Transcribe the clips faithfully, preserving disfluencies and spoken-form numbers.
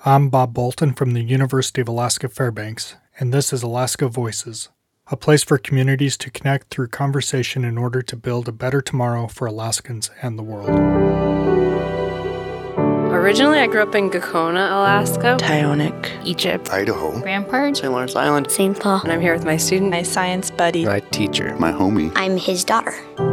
I'm Bob Bolton from the University of Alaska Fairbanks, and this is Alaska Voices, a place for communities to connect through conversation in order to build a better tomorrow for Alaskans and the world. Originally, I grew up in Gakona, Alaska, Tyonek, Egypt, Idaho, Rampart, Saint Lawrence Island, Saint Paul. And I'm here with my student, my science buddy, my teacher, my homie. I'm his daughter.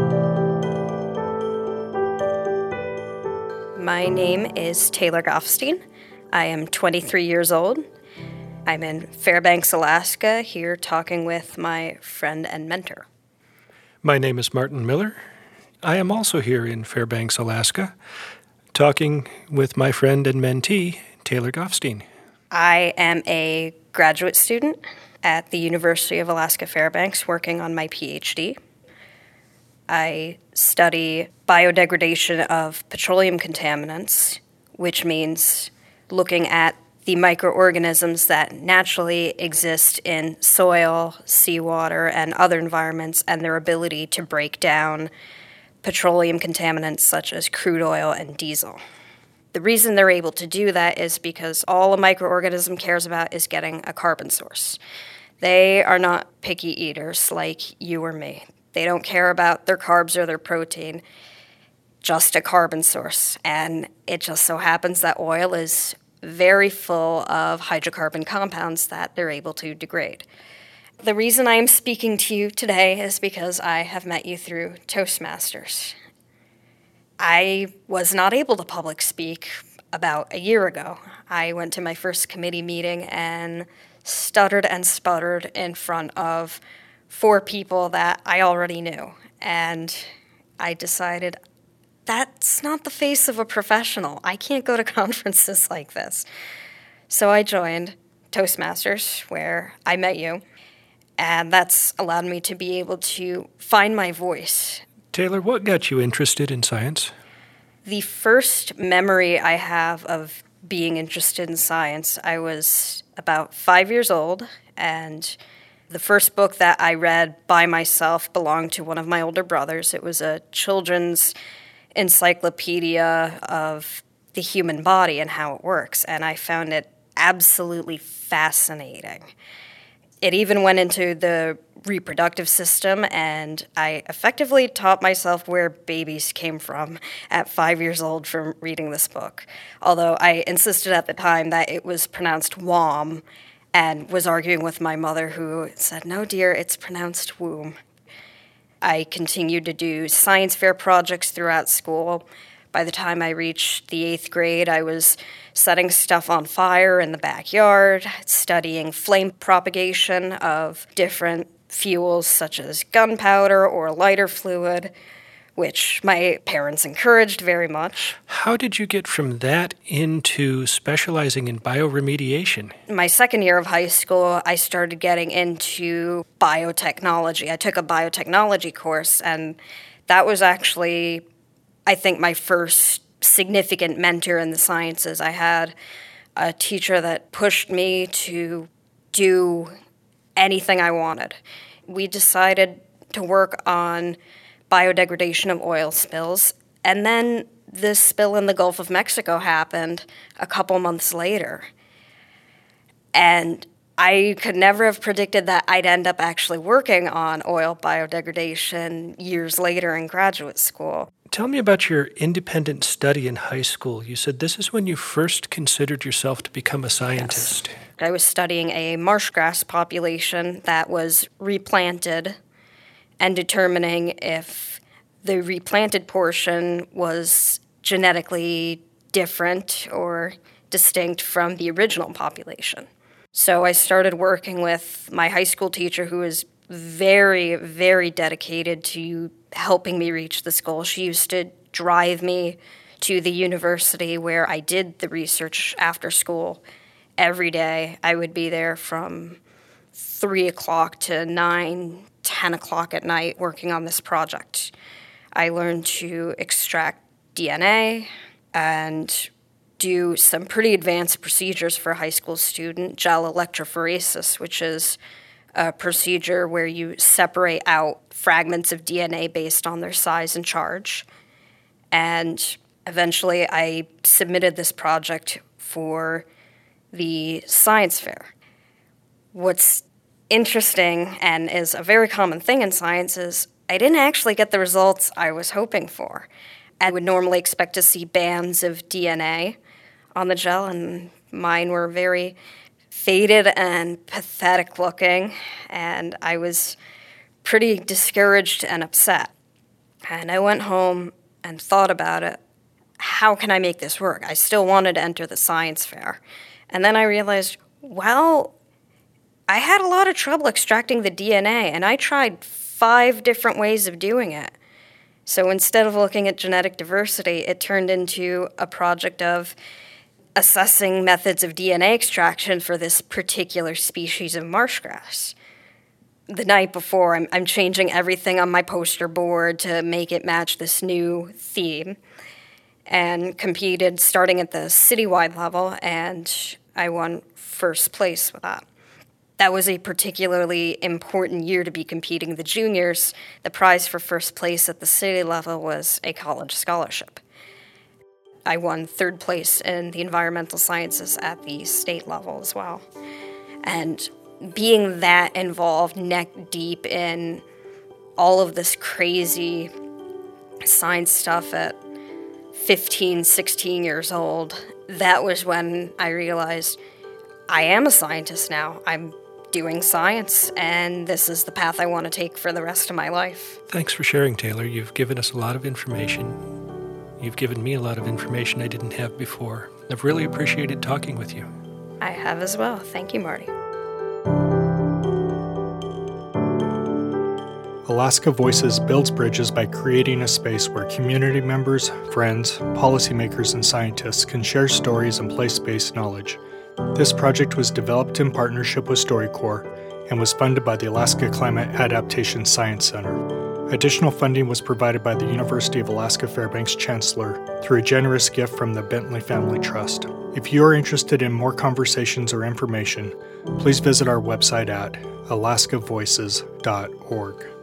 My name is Taylor Goffstein. I am twenty-three years old. I'm in Fairbanks, Alaska, here talking with my friend and mentor. My name is Martin Miller. I am also here in Fairbanks, Alaska, talking with my friend and mentee, Taylor Goffstein. I am a graduate student at the University of Alaska Fairbanks working on my P H D. I study biodegradation of petroleum contaminants, which means looking at the microorganisms that naturally exist in soil, seawater, and other environments, and their ability to break down petroleum contaminants such as crude oil and diesel. The reason they're able to do that is because all a microorganism cares about is getting a carbon source. They are not picky eaters like you or me. They don't care about their carbs or their protein, just a carbon source. And it just so happens that oil is very full of hydrocarbon compounds that they're able to degrade. The reason I am speaking to you today is because I have met you through Toastmasters. I was not able to public speak about a year ago. I went to my first committee meeting and stuttered and sputtered in front of four people that I already knew. And I decided, that's not the face of a professional. I can't go to conferences like this. So I joined Toastmasters, where I met you, and that's allowed me to be able to find my voice. Taylor, what got you interested in science? The first memory I have of being interested in science, I was about five years old, and the first book that I read by myself belonged to one of my older brothers. It was a children's encyclopedia of the human body and how it works, and I found it absolutely fascinating. It even went into the reproductive system, and I effectively taught myself where babies came from at five years old from reading this book, although I insisted at the time that it was pronounced wom, and was arguing with my mother, who said, no, dear, it's pronounced womb. I continued to do science fair projects throughout school. By the time I reached the eighth grade, I was setting stuff on fire in the backyard, studying flame propagation of different fuels such as gunpowder or lighter fluid, which my parents encouraged very much. How did you get from that into specializing in bioremediation? My second year of high school, I started getting into biotechnology. I took a biotechnology course, and that was actually, I think, my first significant mentor in the sciences. I had a teacher that pushed me to do anything I wanted. We decided to work on biodegradation of oil spills, and then this spill in the Gulf of Mexico happened a couple months later. And I could never have predicted that I'd end up actually working on oil biodegradation years later in graduate school. Tell me about your independent study in high school. You said this is when you first considered yourself to become a scientist. Yes. I was studying a marsh grass population that was replanted and determining if the replanted portion was genetically different or distinct from the original population. So I started working with my high school teacher, who was very, very dedicated to helping me reach this goal. She used to drive me to the university where I did the research after school every day. I would be there from three o'clock to nine, ten o'clock at night working on this project. I learned to extract D N A and do some pretty advanced procedures for a high school student, gel electrophoresis, which is a procedure where you separate out fragments of D N A based on their size and charge. And eventually I submitted this project for the science fair. What's interesting and is a very common thing in science is I didn't actually get the results I was hoping for. I would normally expect to see bands of D N A on the gel, and mine were very faded and pathetic looking, and I was pretty discouraged and upset. And I went home and thought about it. How can I make this work? I still wanted to enter the science fair. And then I realized, well, I had a lot of trouble extracting the D N A, and I tried five different ways of doing it. So instead of looking at genetic diversity, it turned into a project of assessing methods of D N A extraction for this particular species of marsh grass. The night before, I'm, I'm changing everything on my poster board to make it match this new theme, and competed starting at the citywide level, and I won first place with that. That was a particularly important year to be competing. The juniors, the prize for first place at the city level was a college scholarship. I won third place in the environmental sciences at the state level as well. And being that involved neck deep in all of this crazy science stuff at fifteen, sixteen years old, that was when I realized I am a scientist now. I'm doing science, and this is the path I want to take for the rest of my life. Thanks for sharing, Taylor. You've given us a lot of information. You've given me a lot of information I didn't have before. I've really appreciated talking with you. I have as well. Thank you, Marty. Alaska Voices builds bridges by creating a space where community members, friends, policymakers, and scientists can share stories and place-based knowledge. This project was developed in partnership with StoryCorps and was funded by the Alaska Climate Adaptation Science Center. Additional funding was provided by the University of Alaska Fairbanks Chancellor through a generous gift from the Bentley Family Trust. If you are interested in more conversations or information, please visit our website at alaska voices dot org.